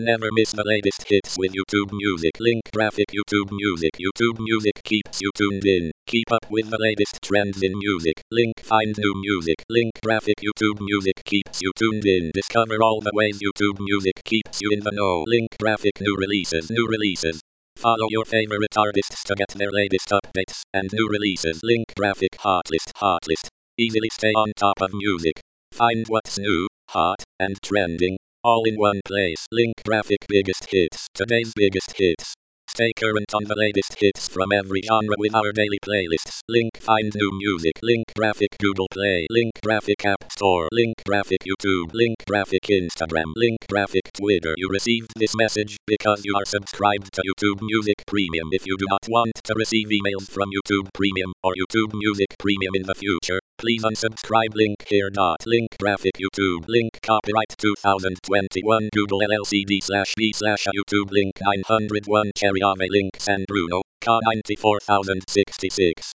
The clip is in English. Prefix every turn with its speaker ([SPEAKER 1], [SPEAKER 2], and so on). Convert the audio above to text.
[SPEAKER 1] Never miss the latest hits with YouTube Music. Link graphic YouTube Music. YouTube Music keeps you tuned in. Keep up with the latest trends in music. Link find new music. Link graphic YouTube Music keeps you tuned in. Discover all the ways YouTube Music keeps you in the know. Link graphic new releases. New releases. Follow your favorite artists to get their latest updates and new releases. Link graphic hot list. Hot list. Easily stay on top of music. Find what's new, hot, and trending, all in one place. Link graphic biggest hits. Today's biggest hits. Stay current on the latest hits from every genre with our daily playlists. Link find new music. Link graphic Google Play. Link graphic App Store. Link graphic YouTube. Link graphic Instagram. Link graphic Twitter. You received this message because you are subscribed to YouTube Music Premium. If you do not want to receive emails from YouTube Premium or YouTube Music Premium in the future, please unsubscribe. Link here. Link graphic YouTube. Link copyright 2021 Google LLC/B/YouTube. Link 901 Cherry Ave. Link San Bruno, K 94066.